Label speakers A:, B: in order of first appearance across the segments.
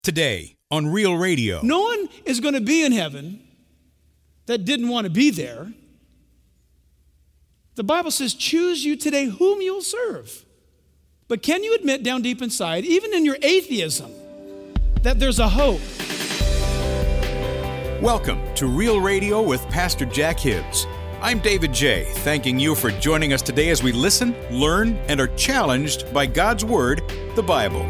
A: Today on Real Radio.
B: No one is going to be in heaven that didn't want to be there. The Bible says, choose you today whom you'll serve. But can you admit down deep inside, even in your atheism, that there's a hope?
A: Welcome to Real Radio with Pastor Jack Hibbs. I'm David J., thanking you for joining us today as we listen, learn, and are challenged by God's Word, the Bible.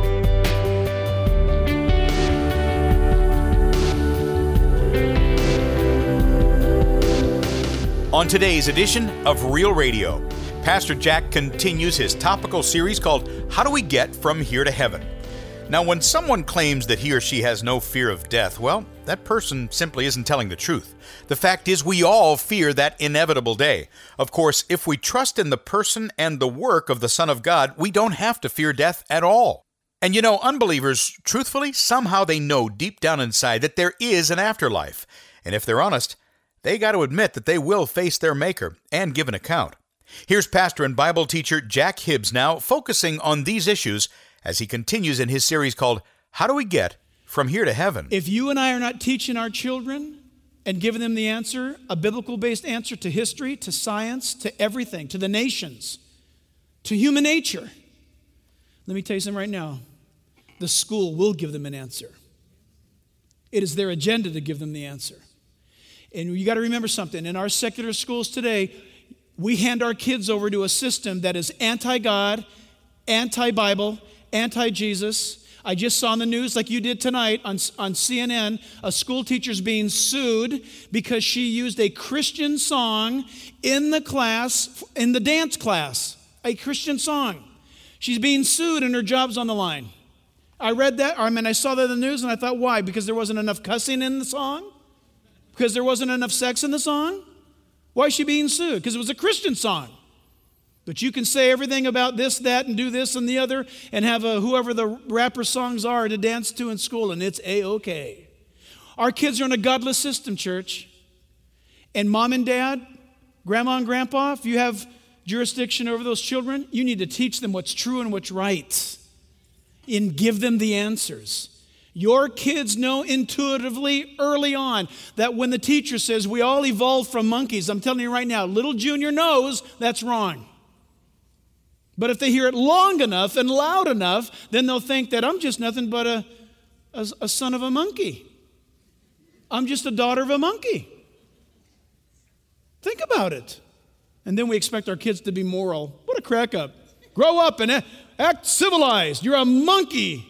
A: On today's edition of Real Radio, Pastor Jack continues his topical series called How Do We Get From Here to Heaven? Now, when someone claims that he or she has no fear of death, well, that person simply isn't telling the truth. The fact is, we all fear that inevitable day. Of course, if we trust in the person and the work of the Son of God, we don't have to fear death at all. And you know, unbelievers, truthfully, somehow they know deep down inside that there is an afterlife. And if they're honest, they got to admit that they will face their Maker and give an account. Here's pastor and Bible teacher Jack Hibbs now focusing on these issues as he continues in his series called How Do We Get From Here to Heaven?
B: If you and I are not teaching our children and giving them the answer, a biblical-based answer to history, to science, to everything, to the nations, to human nature, let me tell you something right now. The school will give them an answer. It is their agenda to give them the answer. And you got to remember something. In our secular schools today, we hand our kids over to a system that is anti-God, anti-Bible, anti-Jesus. I just saw on the news, like you did tonight on CNN, a school teacher's being sued because she used a Christian song in the class, in the dance class, a Christian song. She's being sued and her job's on the line. I read that, I saw that in the news and I thought, why? Because there wasn't enough cussing in the song? Because there wasn't enough sex in the song? Why is she being sued? Because it was a Christian song. But you can say everything about this, that, and do this and the other, and have whoever the rapper songs are to dance to in school, and it's A-OK. Our kids are in a godless system, church. And mom and dad, grandma and grandpa, if you have jurisdiction over those children, you need to teach them what's true and what's right, and give them the answers. Your kids know intuitively early on that when the teacher says we all evolved from monkeys, I'm telling you right now, little Junior knows that's wrong. But if they hear it long enough and loud enough, then they'll think that I'm just nothing but a son of a monkey. I'm just a daughter of a monkey. Think about it. And then we expect our kids to be moral. What a crack up. Grow up and act civilized. You're a monkey.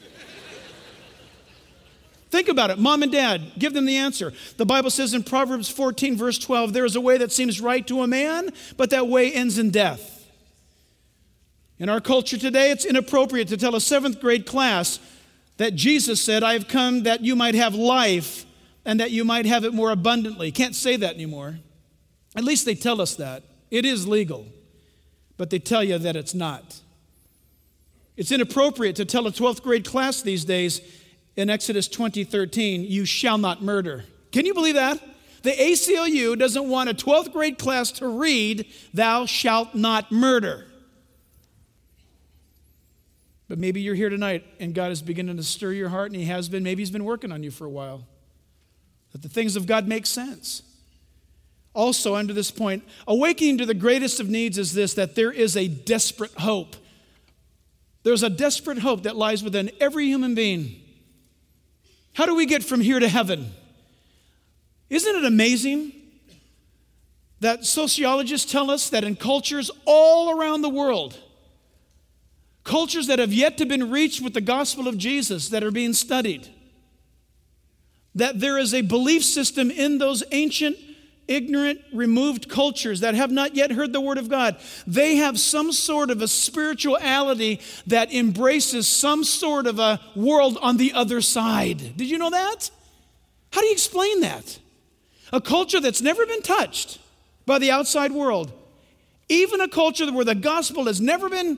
B: Think about it. Mom and dad, give them the answer. The Bible says in Proverbs 14, verse 12, there is a way that seems right to a man, but that way ends in death. In our culture today, it's inappropriate to tell a 7th grade class that Jesus said, I have come that you might have life and that you might have it more abundantly. Can't say that anymore. At least they tell us that. It is legal, but they tell you that it's not. It's inappropriate to tell a 12th grade class these days in Exodus 20:13, you shall not murder. Can you believe that? The ACLU doesn't want a 12th grade class to read, thou shalt not murder. But maybe you're here tonight and God is beginning to stir your heart, and He has been. Maybe He's been working on you for a while. That the things of God make sense. Also, under this point, awakening to the greatest of needs is this, that there is a desperate hope. There's a desperate hope that lies within every human being. How do we get from here to heaven? Isn't it amazing that sociologists tell us that in cultures all around the world, cultures that have yet to been reached with the gospel of Jesus that are being studied, that there is a belief system in those ancient, ignorant, removed cultures that have not yet heard the word of God. They have some sort of a spirituality that embraces some sort of a world on the other side. Did you know that? How do you explain that? A culture that's never been touched by the outside world. Even a culture where the gospel has never been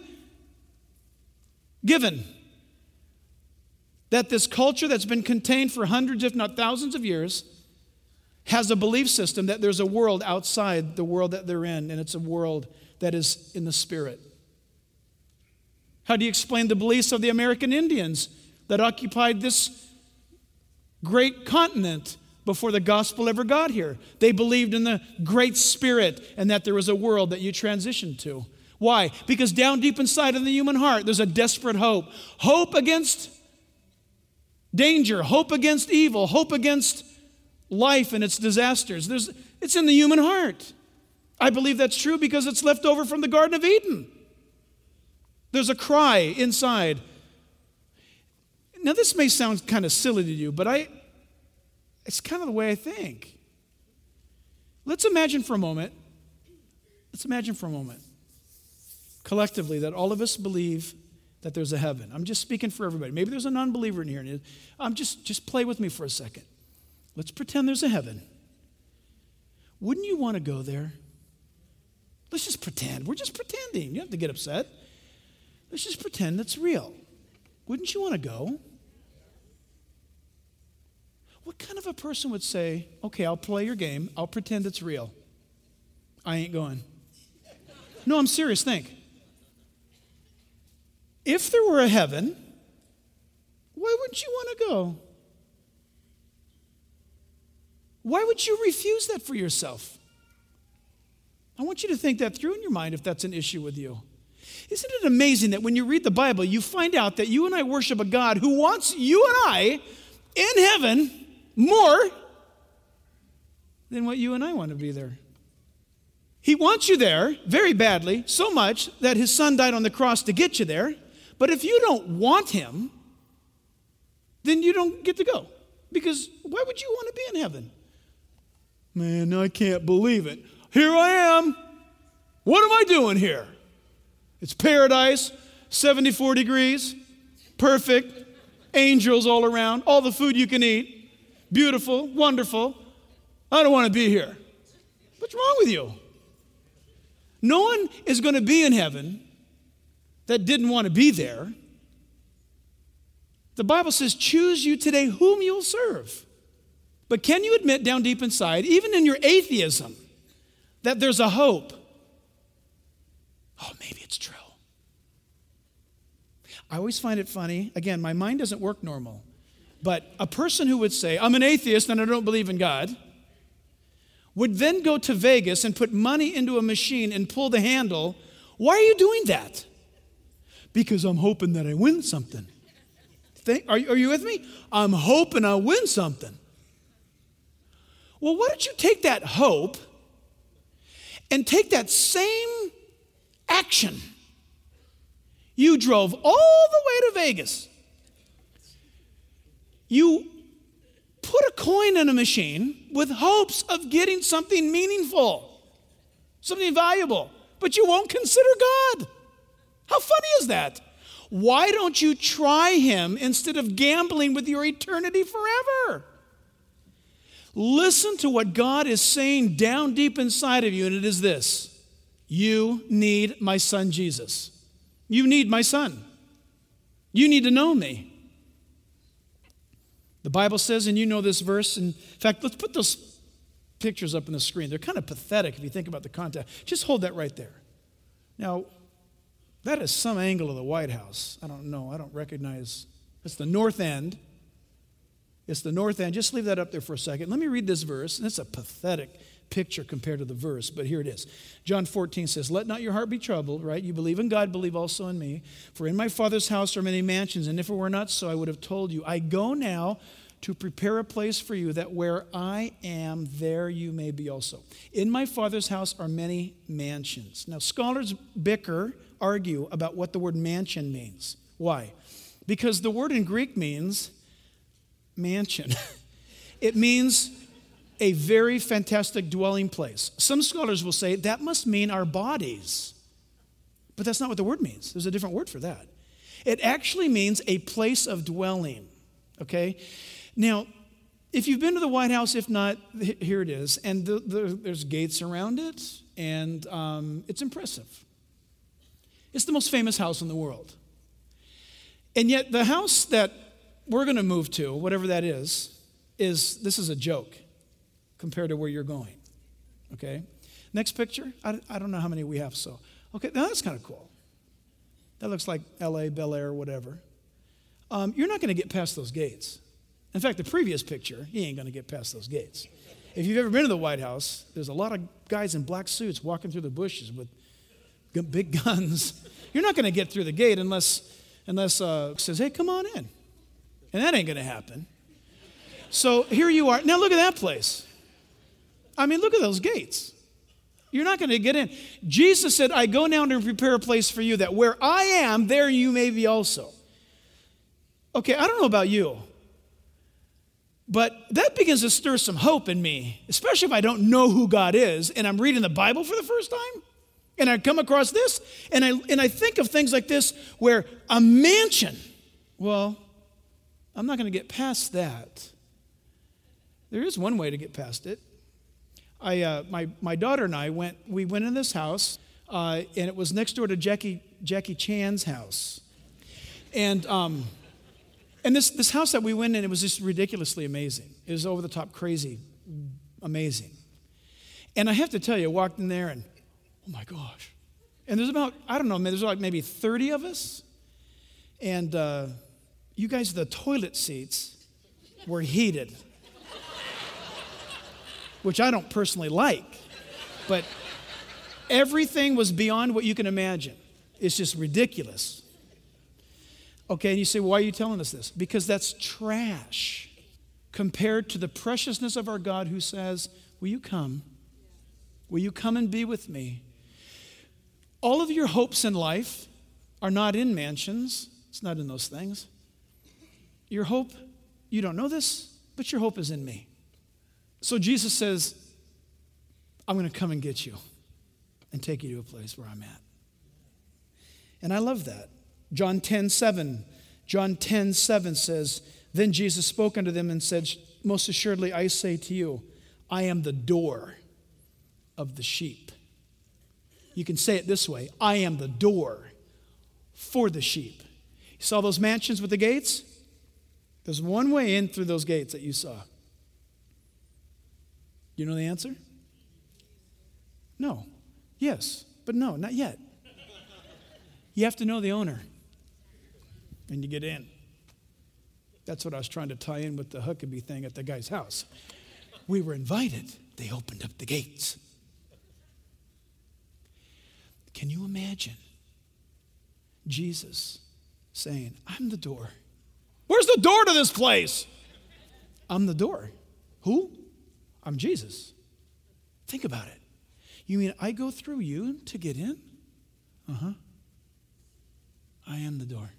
B: given. That this culture that's been contained for hundreds, if not thousands of years, has a belief system that there's a world outside the world that they're in, and it's a world that is in the spirit. How do you explain the beliefs of the American Indians that occupied this great continent before the gospel ever got here. They believed in the Great Spirit and that there was a world that you transitioned to. Why? Because down deep inside in the human heart, there's a desperate hope. Hope against danger, hope against evil, hope against life and its disasters. It's in the human heart. I believe that's true because it's left over from the Garden of Eden. There's a cry inside. Now, this may sound kind of silly to you, but it's kind of the way I think. Let's imagine for a moment, collectively, that all of us believe that there's a heaven. I'm just speaking for everybody. Maybe there's a non-believer in here. Just play with me for a second. Let's pretend there's a heaven. Wouldn't you want to go there? Let's just pretend. We're just pretending. You don't have to get upset. Let's just pretend it's real. Wouldn't you want to go? What kind of a person would say, okay, I'll play your game. I'll pretend it's real. I ain't going. No, I'm serious. Think. If there were a heaven, why wouldn't you want to go? Why would you refuse that for yourself? I want you to think that through in your mind if that's an issue with you. Isn't it amazing that when you read the Bible, you find out that you and I worship a God who wants you and I in heaven more than what you and I want to be there? He wants you there very badly, so much that his son died on the cross to get you there. But if you don't want him, then you don't get to go. Because why would you want to be in heaven? Man, I can't believe it. Here I am. What am I doing here? It's paradise, 74 degrees, perfect, angels all around, all the food you can eat, beautiful, wonderful. I don't want to be here. What's wrong with you? No one is going to be in heaven that didn't want to be there. The Bible says, choose you today whom you'll serve. But can you admit down deep inside, even in your atheism, that there's a hope? Oh, maybe it's true. I always find it funny. Again, my mind doesn't work normal. But a person who would say, I'm an atheist and I don't believe in God, would then go to Vegas and put money into a machine and pull the handle. Why are you doing that? Because I'm hoping that I win something. Are you with me? I'm hoping I'll win something. Well, why don't you take that hope and take that same action? You drove all the way to Vegas. You put a coin in a machine with hopes of getting something meaningful, something valuable, but you won't consider God. How funny is that? Why don't you try him instead of gambling with your eternity forever? Listen to what God is saying down deep inside of you, and it is this: you need my son Jesus. You need my son. You need to know me. The Bible says, and you know this verse, in fact, let's put those pictures up on the screen. They're kind of pathetic if you think about the context. Just hold that right there. Now, that is some angle of the White House. I don't know. I don't recognize. It's the north end. It's the north end. Just leave that up there for a second. Let me read this verse. And it's a pathetic picture compared to the verse, but here it is. John 14 says, let not your heart be troubled, right? You believe in God, believe also in me. For in my Father's house are many mansions, and if it were not so, I would have told you. I go now to prepare a place for you, that where I am, there you may be also. In my Father's house are many mansions. Now, scholars argue about what the word mansion means. Why? Because the word in Greek means mansion. It means a very fantastic dwelling place. Some scholars will say that must mean our bodies. But that's not what the word means. There's a different word for that. It actually means a place of dwelling. Okay? Now, if you've been to the White House, if not, here it is. And there's gates around it, and it's impressive. It's the most famous house in the world. And yet the house that we're going to move to, whatever that is this is a joke compared to where you're going. Okay? Next picture. I don't know how many we have, so. Okay, now that's kind of cool. That looks like L.A., Bel Air, whatever. you're not going to get past those gates. In fact, the previous picture, he ain't going to get past those gates. If you've ever been to the White House, there's a lot of guys in black suits walking through the bushes with big guns. You're not going to get through the gate unless says, hey, come on in. And that ain't going to happen. So here you are. Now look at that place. I mean, look at those gates. You're not going to get in. Jesus said, I go now to prepare a place for you, that where I am, there you may be also. Okay, I don't know about you, but that begins to stir some hope in me, especially if I don't know who God is and I'm reading the Bible for the first time and I come across this and I think of things like this where a mansion, well, I'm not going to get past that. There is one way to get past it. My daughter and I went in this house, and it was next door to Jackie Chan's house. And this house that we went in, it was just ridiculously amazing. It was over the top crazy, amazing. And I have to tell you, I walked in there and, oh my gosh. And there's about, I don't know, there's like maybe 30 of us. And you guys, the toilet seats were heated, which I don't personally like. But everything was beyond what you can imagine. It's just ridiculous. Okay, and you say, well, why are you telling us this? Because that's trash compared to the preciousness of our God who says, will you come? Will you come and be with me? All of your hopes in life are not in mansions. It's not in those things. Your hope, you don't know this, but your hope is in me. So Jesus says, I'm going to come and get you and take you to a place where I'm at. And I love that. John 10:7 says, then Jesus spoke unto them and said, most assuredly I say to you, I am the door of the sheep. You can say it this way, I am the door for the sheep. You saw those mansions with the gates? There's one way in through those gates that you saw. You know the answer? No. Yes, but no, not yet. You have to know the owner, and you get in. That's what I was trying to tie in with the Huckabee thing at the guy's house. We were invited. They opened up the gates. Can you imagine Jesus saying, I'm the door. Where's the door to this place? I'm the door. Who? I'm Jesus. Think about it. You mean I go through you to get in? Uh-huh. I am the door.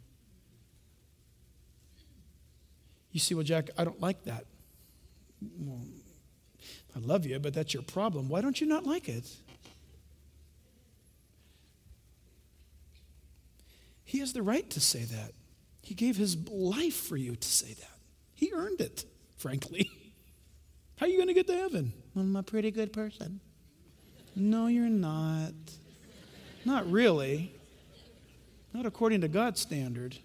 B: You see, well, Jack, I don't like that. Well, I love you, but that's your problem. Why don't you not like it? He has the right to say that. He gave his life for you to say that. He earned it, frankly. How are you going to get to heaven? Well, I'm a pretty good person. No, you're not. Not really. Not according to God's standard.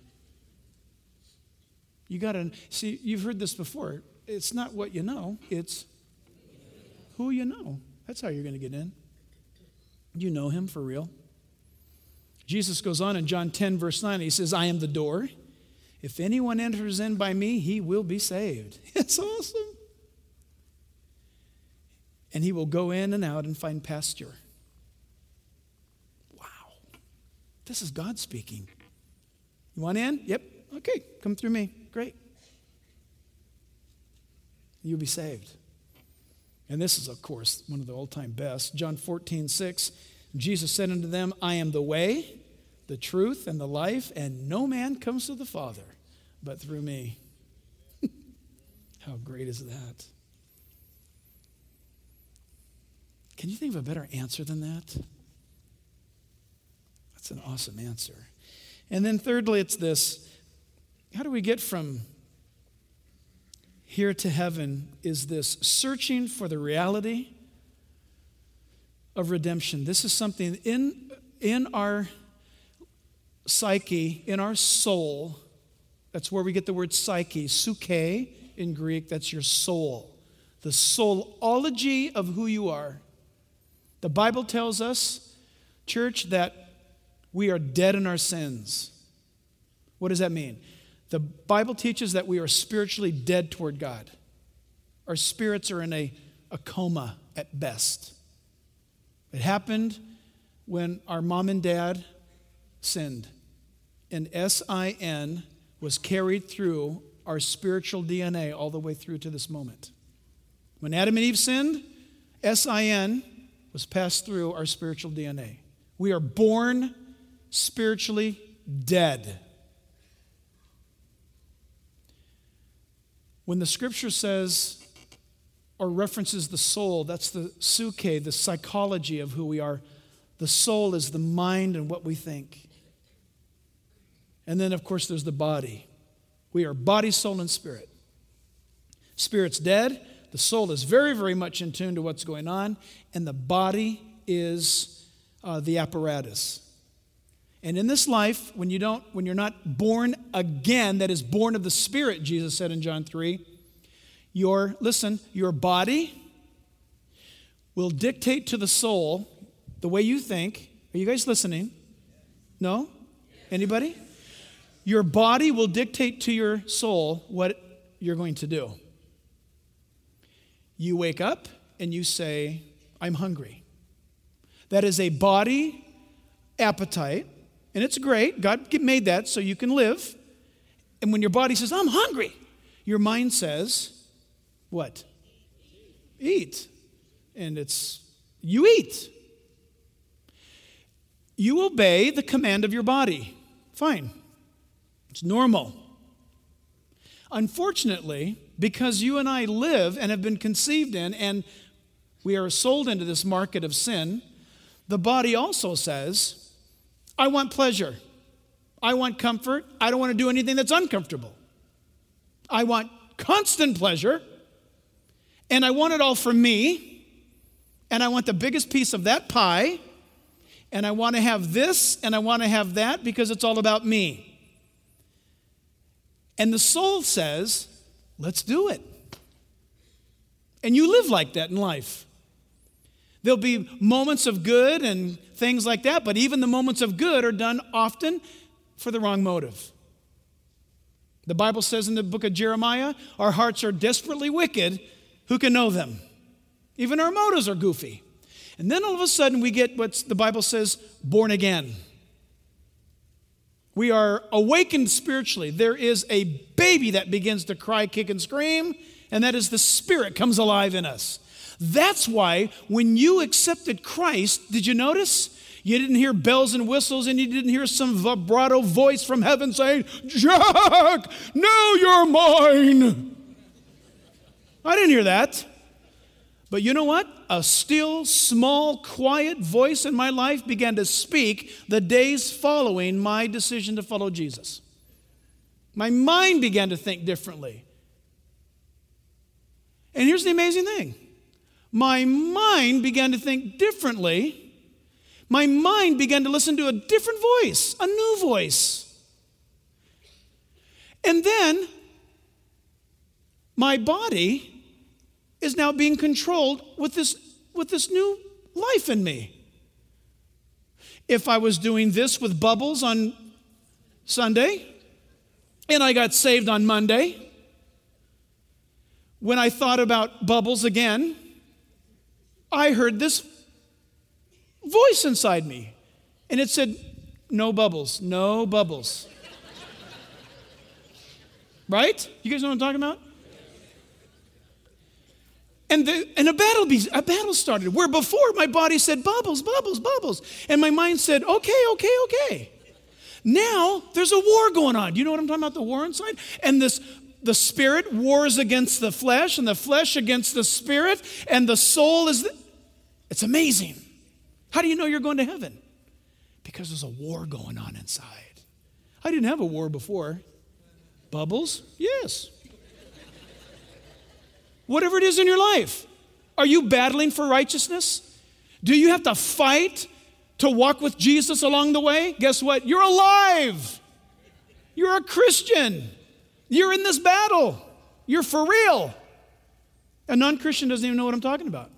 B: You got to, see, you've heard this before. It's not what you know, it's who you know. That's how you're going to get in. You know him for real. Jesus goes on in John 10, verse 9. He says, I am the door. If anyone enters in by me, he will be saved. It's awesome. And he will go in and out and find pasture. Wow. This is God speaking. You want in? Yep. Okay, come through me. Great. You'll be saved. And this is, of course, one of the all-time best. John 14:6. Jesus said unto them, I am the way, the truth, and the life, and no man comes to the Father but through me. How great is that? Can you think of a better answer than that? That's an awesome answer. And then thirdly, it's this. How do we get from here to heaven is this searching for the reality of redemption. This is something in our psyche, in our soul. That's where we get the word psyche, suke in Greek. That's your soul. The soulology of who you are. The Bible tells us, church, that we are dead in our sins. What does that mean? The Bible teaches that we are spiritually dead toward God. Our spirits are in a coma at best. It happened when our mom and dad sinned. And sin was carried through our spiritual DNA all the way through to this moment. When Adam and Eve sinned, sin was passed through our spiritual DNA. We are born spiritually dead. When the scripture says or references the soul, that's the psyche, the psychology of who we are. The soul is the mind and what we think. And then, of course, there's the body. We are body, soul, and spirit. Spirit's dead. The soul is very, very much in tune to what's going on. And the body is the apparatus. And in this life, when you're not born again, that is born of the Spirit, Jesus said in John 3, your body will dictate to the soul the way you think. Are you guys listening? No? Anybody? Your body will dictate to your soul what you're going to do. You wake up and you say, I'm hungry. That is a body appetite. And it's great. God made that so you can live. And when your body says, I'm hungry, your mind says, what? Eat. And you eat. You obey the command of your body. Fine. It's normal. Unfortunately, because you and I live and have been conceived in, and we are sold into this market of sin, the body also says, I want pleasure. I want comfort. I don't want to do anything that's uncomfortable. I want constant pleasure, and I want it all for me, and I want the biggest piece of that pie, and I want to have this, and I want to have that because it's all about me. And the soul says, let's do it. And you live like that in life. There'll be moments of good and things like that, but even the moments of good are done often for the wrong motive. The Bible says in the book of Jeremiah, our hearts are desperately wicked. Who can know them? Even our motives are goofy. And then all of a sudden we get what the Bible says, born again. We are awakened spiritually. There is a baby that begins to cry, kick, and scream, and that is the Spirit comes alive in us. That's why when you accepted Christ, did you notice? You didn't hear bells and whistles, and you didn't hear some vibrato voice from heaven saying, Jack, now you're mine. I didn't hear that. But you know what? A still, small, quiet voice in my life began to speak the days following my decision to follow Jesus. My mind began to think differently. And here's the amazing thing. My mind began to think differently. My mind began to listen to a different voice, a new voice. And then my body is now being controlled with this new life in me. If I was doing this with Bubbles on Sunday, and I got saved on Monday, when I thought about Bubbles again, I heard this voice inside me, and it said, no Bubbles, no Bubbles. Right? You guys know what I'm talking about? And a battle started, where before my body said, Bubbles, Bubbles, Bubbles. And my mind said, okay. Now there's a war going on. Do you know what I'm talking about, the war inside? And the spirit wars against the flesh, and the flesh against the spirit, and the soul it's amazing. How do you know you're going to heaven? Because there's a war going on inside. I didn't have a war before. Bubbles? Yes. Whatever it is in your life. Are you battling for righteousness? Do you have to fight to walk with Jesus along the way? Guess what? You're alive. You're a Christian. You're in this battle. You're for real. A non-Christian doesn't even know what I'm talking about.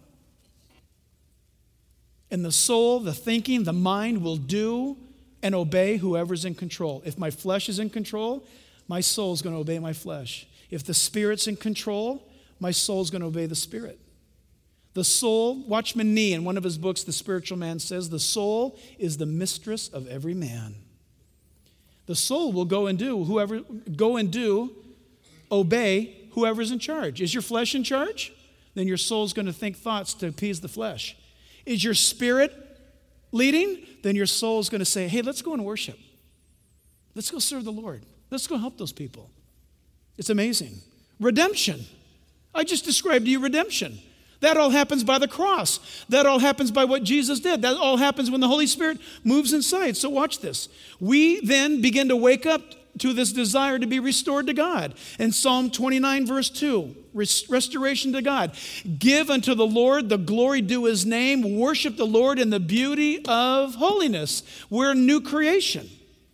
B: And the soul, the thinking, the mind will do and obey whoever's in control. If my flesh is in control, my soul's going to obey my flesh. If the Spirit's in control, my soul's going to obey the Spirit. The soul, Watchman Nee, in one of his books, The Spiritual Man, says, the soul is the mistress of every man. The soul will obey whoever's in charge. Is your flesh in charge? Then your soul's going to think thoughts to appease the flesh. Is your spirit leading? Then your soul's going to say, hey, let's go and worship. Let's go serve the Lord. Let's go help those people. It's amazing. Redemption. I just described to you redemption. That all happens by the cross. That all happens by what Jesus did. That all happens when the Holy Spirit moves inside. So watch this. We then begin to wake up to this desire to be restored to God. In Psalm 29, verse 2, restoration to God. Give unto the Lord the glory due his name. Worship the Lord in the beauty of holiness. We're a new creation.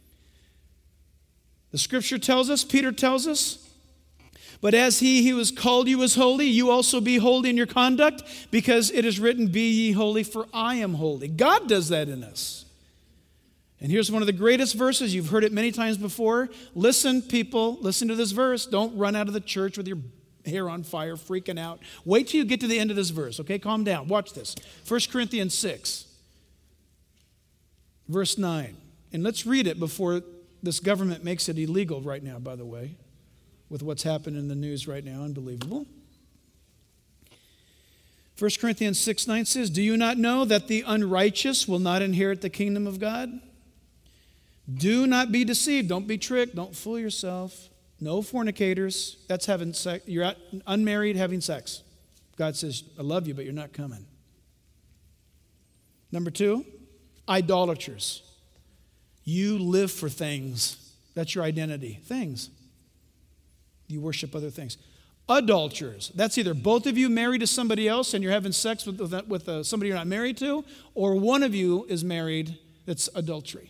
B: The scripture tells us, Peter tells us, but as he who has called you is holy, you also be holy in your conduct, because it is written, be ye holy, for I am holy. God does that in us. And here's one of the greatest verses. You've heard it many times before. Listen, people, listen to this verse. Don't run out of the church with your hair on fire, freaking out. Wait till you get to the end of this verse, okay? Calm down. Watch this. 1 Corinthians 6, verse 9. And let's read it before this government makes it illegal right now, by the way, with what's happened in the news right now. Unbelievable. 1 Corinthians 6:9 says, do you not know that the unrighteous will not inherit the kingdom of God? Do not be deceived. Don't be tricked. Don't fool yourself. No fornicators. That's having sex. You're unmarried having sex. God says, I love you, but you're not coming. Number 2, idolaters. You live for things. That's your identity. Things. You worship other things. Adulterers. That's either both of you married to somebody else and you're having sex with somebody you're not married to, or one of you is married. That's adultery.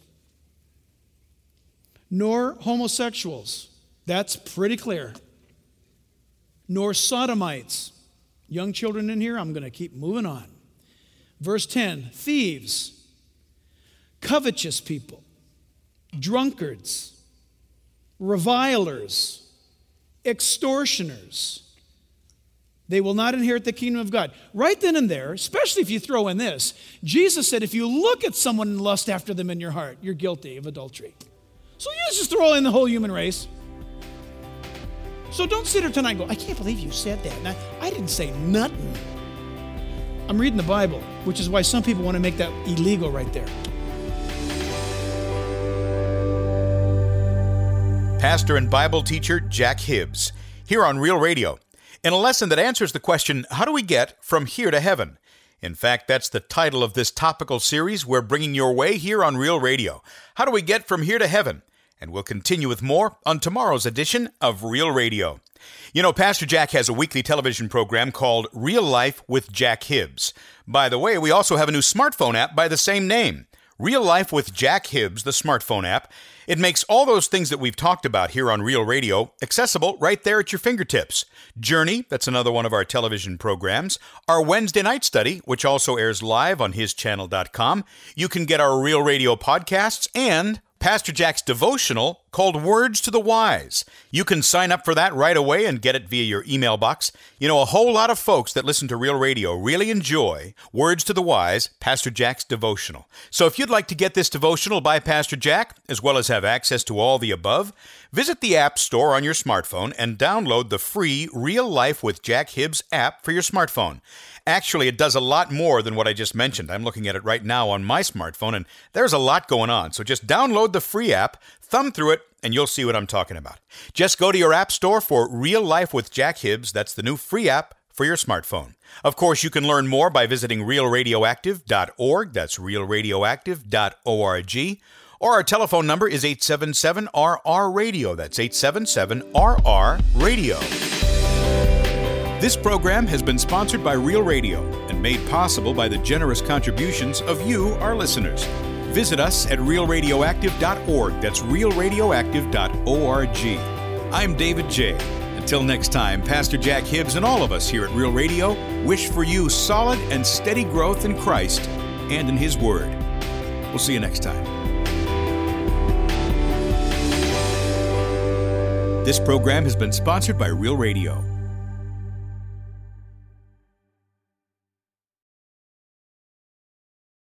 B: Nor homosexuals. That's pretty clear. Nor sodomites. Young children in here, I'm going to keep moving on. Verse 10, thieves, covetous people, drunkards, revilers, extortioners. They will not inherit the kingdom of God. Right then and there, especially if you throw in this, Jesus said if you look at someone and lust after them in your heart, you're guilty of adultery. So you just throw in the whole human race. So don't sit here tonight and go, I can't believe you said that. And I didn't say nothing. I'm reading the Bible, which is why some people want to make that illegal right there.
A: Pastor and Bible teacher Jack Hibbs, here on Real Radio, in a lesson that answers the question, how do we get from here to heaven? In fact, that's the title of this topical series we're bringing your way here on Real Radio. How do we get from here to heaven? And we'll continue with more on tomorrow's edition of Real Radio. You know, Pastor Jack has a weekly television program called Real Life with Jack Hibbs. By the way, we also have a new smartphone app by the same name, Real Life with Jack Hibbs, the smartphone app. It makes all those things that we've talked about here on Real Radio accessible right there at your fingertips. Journey, that's another one of our television programs. Our Wednesday night study, which also airs live on hischannel.com. You can get our Real Radio podcasts and Pastor Jack's devotional called Words to the Wise. You can sign up for that right away and get it via your email box. You know, a whole lot of folks that listen to Real Radio really enjoy Words to the Wise, Pastor Jack's devotional. So if you'd like to get this devotional by Pastor Jack, as well as have access to all the above, visit the App Store on your smartphone and download the free Real Life with Jack Hibbs app for your smartphone. Actually, it does a lot more than what I just mentioned. I'm looking at it right now on my smartphone, and there's a lot going on. So just download the free app, thumb through it, and you'll see what I'm talking about. Just go to your app store for Real Life with Jack Hibbs. That's the new free app for your smartphone. Of course, you can learn more by visiting realradioactive.org. That's realradioactive.org. Or our telephone number is 877-RR-RADIO. That's 877-RR-RADIO. This program has been sponsored by Real Radio and made possible by the generous contributions of you, our listeners. Visit us at realradioactive.org. That's realradioactive.org. I'm David J. Until next time, Pastor Jack Hibbs and all of us here at Real Radio wish for you solid and steady growth in Christ and in His Word. We'll see you next time. This program has been sponsored by Real Radio.